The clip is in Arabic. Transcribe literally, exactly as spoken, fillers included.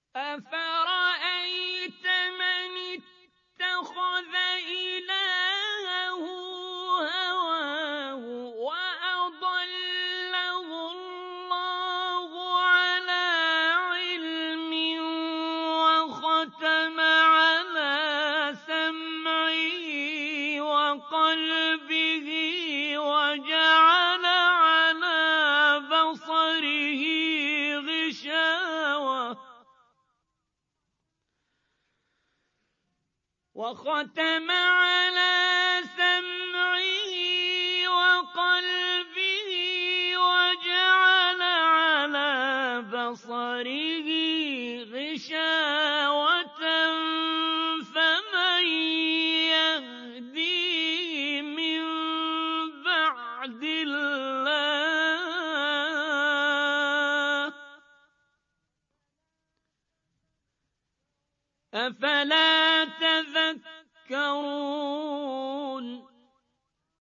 أَفَرَأَيْتَ مَنِ اتَّخَذَ إِلَٰهَهُ هَوَاهُ وَأَضَلَّهُ اللَّهُ عَلَىٰ عِلْمٍ وَخَتَمَ عَلَىٰ سَمْعِهِ وَقَلْبِهِ وَجَعَلَ عَلَىٰ بَصَرِهِ غِشَاوَةً وختم على سمعه وقلبه وجعل على بصره غشاوة فمن يهديه من بعد الله أفلا تذكرون